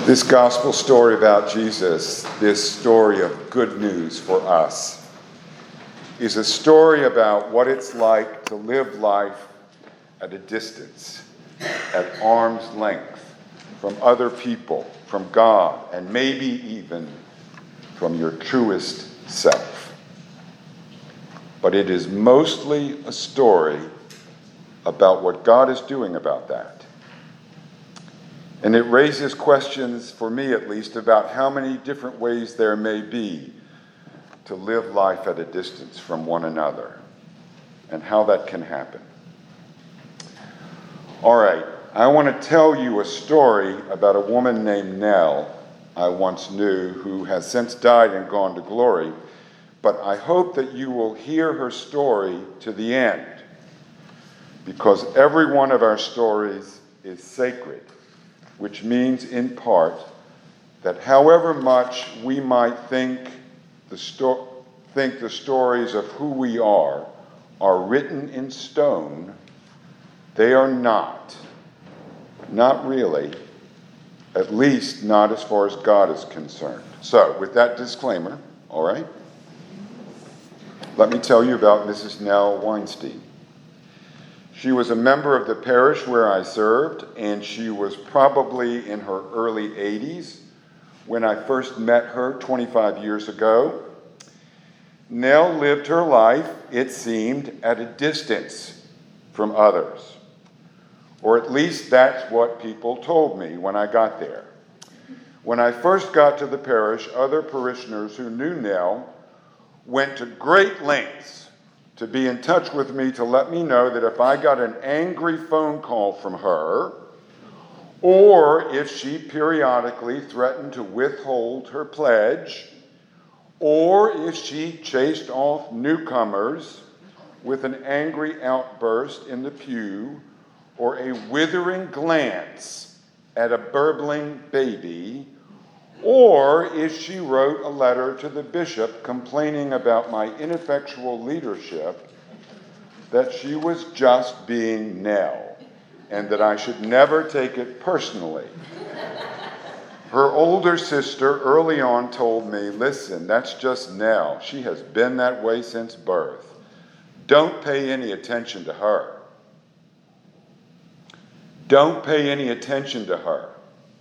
This gospel story about Jesus, this story of good news for us, is a story about what it's like to live life at a distance, at arm's length, from other people, from God, and maybe even from your truest self. But it is mostly a story about what God is doing about that. And it raises questions, for me at least, about how many different ways there may be to live life at a distance from one another, and how that can happen. All right, I want to tell you a story about a woman named Nell I once knew, who has since died and gone to glory, but I hope that you will hear her story to the end, because every one of our stories is sacred, which means in part that however much we might think the stories of who we are written in stone, they are not. Not really. At least not as far as God is concerned. So, with that disclaimer, all right, let me tell you about Mrs. Nell Weinstein. She was a member of the parish where I served, and she was probably in her early 80s when I first met her 25 years ago. Nell lived her life, it seemed, at a distance from others. Or at least that's what people told me when I got there. When I first got to the parish, other parishioners who knew Nell went to great lengths to be in touch with me to let me know that if I got an angry phone call from her, or if she periodically threatened to withhold her pledge, or if she chased off newcomers with an angry outburst in the pew, or a withering glance at a burbling baby, or if she wrote a letter to the bishop complaining about my ineffectual leadership, that she was just being Nell, and that I should never take it personally. Her older sister early on told me, listen, that's just Nell. She has been that way since birth. Don't pay any attention to her. Don't pay any attention to her.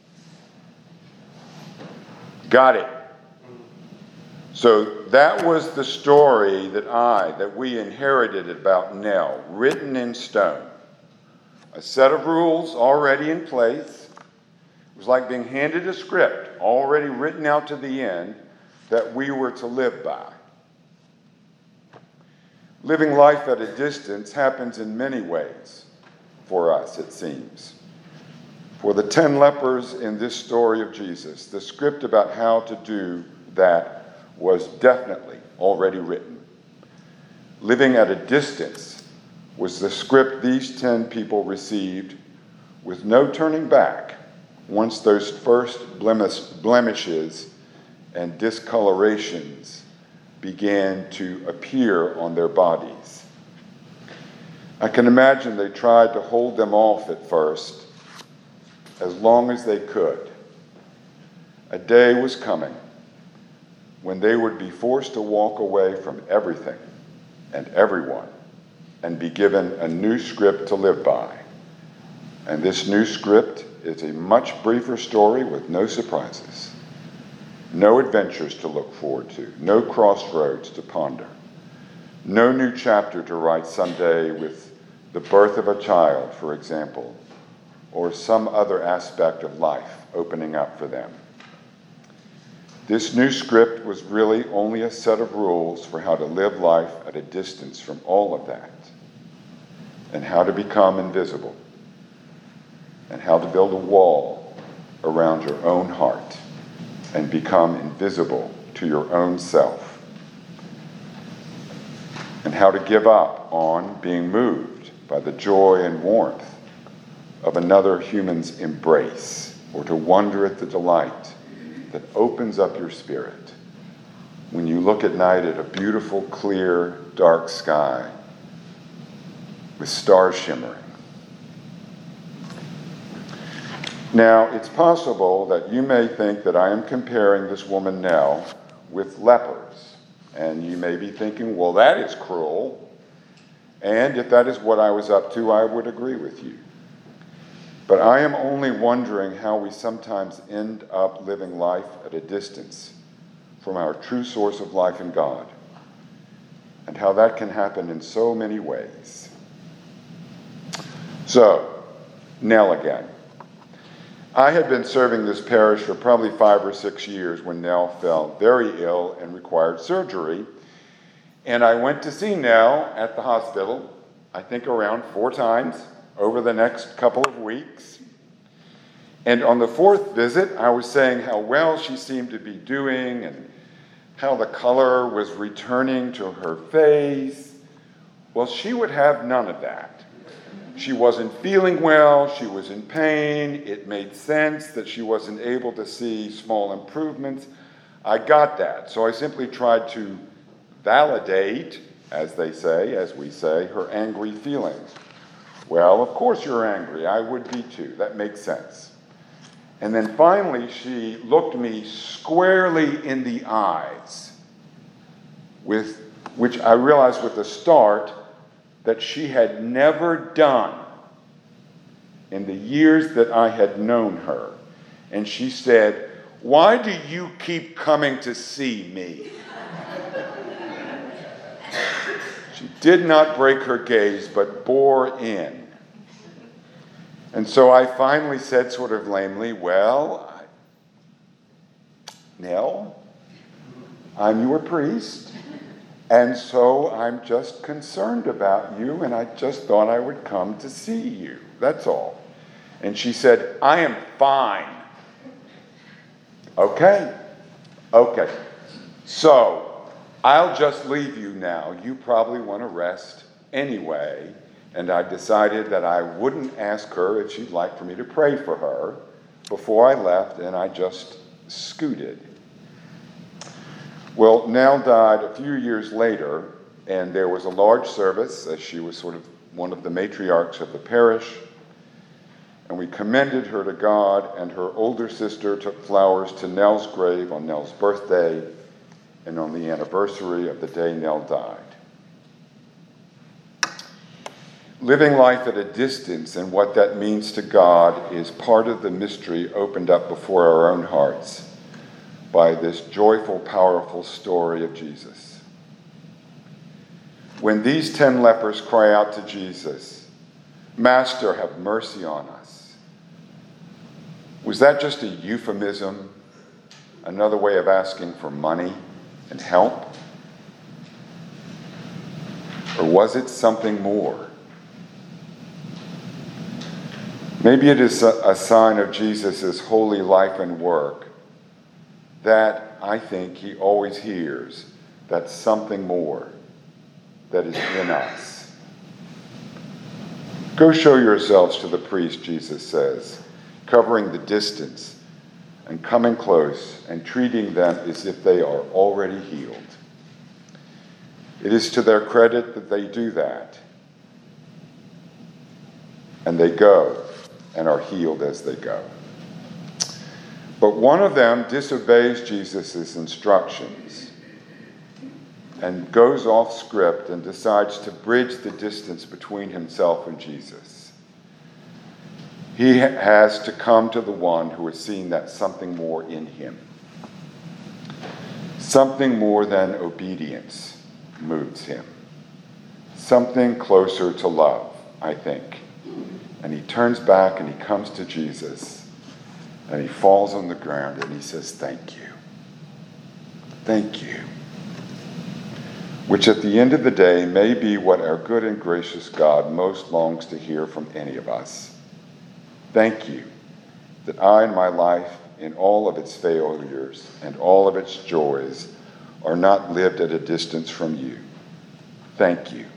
Got it. So that was the story that we inherited about Nell, written in stone. A set of rules already in place. It was like being handed a script already written out to the end that we were to live by. Living life at a distance happens in many ways for us, it seems. For the 10 lepers in this story of Jesus, the script about how to do that was definitely already written. Living at a distance was the script these 10 people received with no turning back once those first blemishes and discolorations began to appear on their bodies. I can imagine they tried to hold them off at first, as long as they could. A day was coming when they would be forced to walk away from everything and everyone and be given a new script to live by. And this new script is a much briefer story with no surprises, no adventures to look forward to, no crossroads to ponder, no new chapter to write someday with the birth of a child, for example, or some other aspect of life opening up for them. This new script was really only a set of rules for how to live life at a distance from all of that, and how to become invisible, and how to build a wall around your own heart and become invisible to your own self, and how to give up on being moved by the joy and warmth of another human's embrace, or to wonder at the delight that opens up your spirit when you look at night at a beautiful, clear, dark sky with stars shimmering. Now, it's possible that you may think that I am comparing this woman Nell with lepers. And you may be thinking, well, that is cruel. And if that is what I was up to, I would agree with you. But I am only wondering how we sometimes end up living life at a distance from our true source of life in God, and how that can happen in so many ways. So, Nell again. I had been serving this parish for probably 5 or 6 years when Nell fell very ill and required surgery. And I went to see Nell at the hospital, I think around 4 times over the next couple of weeks. And on the 4th visit, I was saying how well she seemed to be doing and how the color was returning to her face. Well, she would have none of that. She wasn't feeling well, she was in pain. It made sense that she wasn't able to see small improvements. I got that, so I simply tried to validate, as they say, as we say, her angry feelings. Well, of course you're angry. I would be too. That makes sense. And then finally, she looked me squarely in the eyes, with which I realized with a start that she had never done in the years that I had known her. And she said, "Why do you keep coming to see me?" She did not break her gaze, but bore in. And so I finally said sort of lamely, "Well, Nell, I'm your priest, and so I'm just concerned about you, and I just thought I would come to see you. That's all." And she said, "I am fine." Okay. So I'll just leave you now. You probably want to rest anyway. And I decided that I wouldn't ask her if she'd like for me to pray for her before I left, and I just scooted. Well, Nell died a few years later, and there was a large service, as she was sort of one of the matriarchs of the parish, and we commended her to God, and her older sister took flowers to Nell's grave on Nell's birthday and on the anniversary of the day Nell died. Living life at a distance and what that means to God is part of the mystery opened up before our own hearts by this joyful, powerful story of Jesus. When these 10 lepers cry out to Jesus, "Master, have mercy on us," was that just a euphemism, another way of asking for money and help? Or was it something more? Maybe it is a sign of Jesus' holy life and work that I think he always hears, that something more that is in us. "Go show yourselves to the priest," Jesus says, covering the distance and coming close and treating them as if they are already healed. It is to their credit that they do that. And they go and are healed as they go. But one of them disobeys Jesus' instructions and goes off script and decides to bridge the distance between himself and Jesus. He has to come to the one who has seen that something more in him. Something more than obedience moves him. Something closer to love, I think. And he turns back and he comes to Jesus and he falls on the ground and he says, "Thank you. Thank you." Which at the end of the day may be what our good and gracious God most longs to hear from any of us. Thank you that I in my life, in all of its failures and all of its joys, are not lived at a distance from you. Thank you.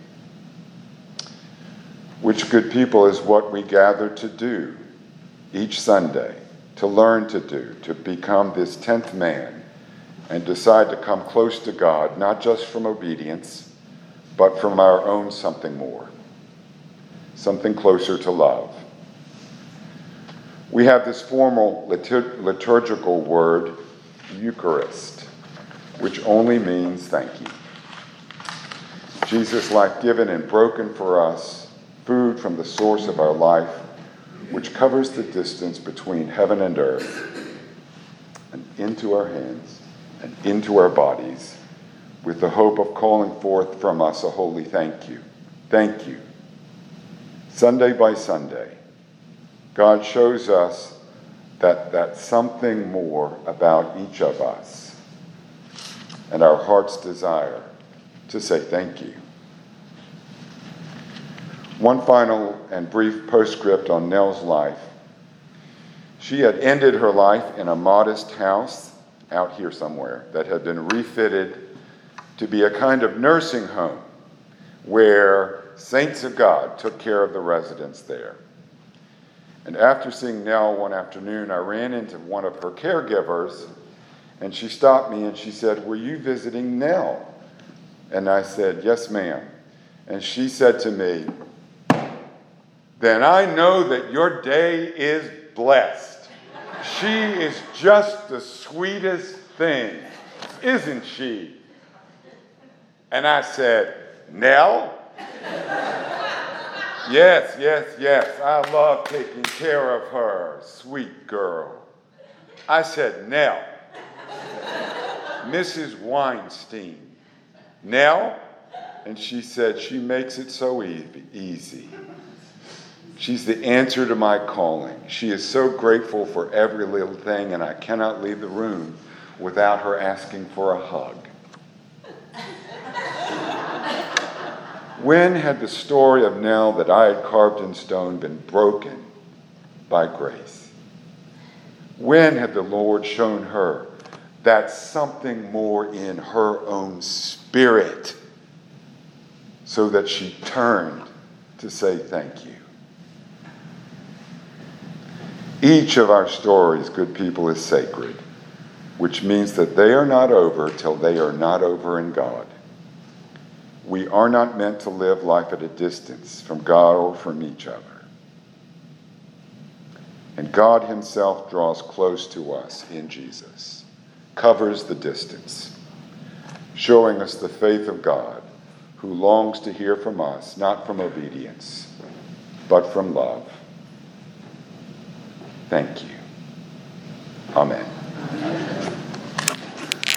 Which, good people, is what we gather to do each Sunday, to learn to do, to become this 10th man and decide to come close to God, not just from obedience, but from our own something more, something closer to love. We have this formal liturgical word, Eucharist, which only means thank you. Jesus' life given and broken for us, food from the source of our life, which covers the distance between heaven and earth, and into our hands and into our bodies, with the hope of calling forth from us a holy thank you. Thank you. Sunday by Sunday, God shows us that something more about each of us and our heart's desire to say thank you. One final and brief postscript on Nell's life. She had ended her life in a modest house out here somewhere that had been refitted to be a kind of nursing home where saints of God took care of the residents there. And after seeing Nell one afternoon, I ran into one of her caregivers, and she stopped me and she said, "Were you visiting Nell?" And I said, "Yes, ma'am." And she said to me, "Then I know that your day is blessed. She is just the sweetest thing, isn't she?" And I said, "Nell?" Yes. I love taking care of her, sweet girl. I said, "Nell." Mrs. Weinstein. "Nell?" And she said, "She makes it so easy. She's the answer to my calling. She is so grateful for every little thing, and I cannot leave the room without her asking for a hug." When had the story of Nell that I had carved in stone been broken by grace? When had the Lord shown her that something more in her own spirit so that she turned to say thank you? Each of our stories, good people, is sacred, which means that they are not over till they are not over in God. We are not meant to live life at a distance from God or from each other. And God himself draws close to us in Jesus, covers the distance, showing us the faith of God, who longs to hear from us, not from obedience, but from love. Thank you. Amen.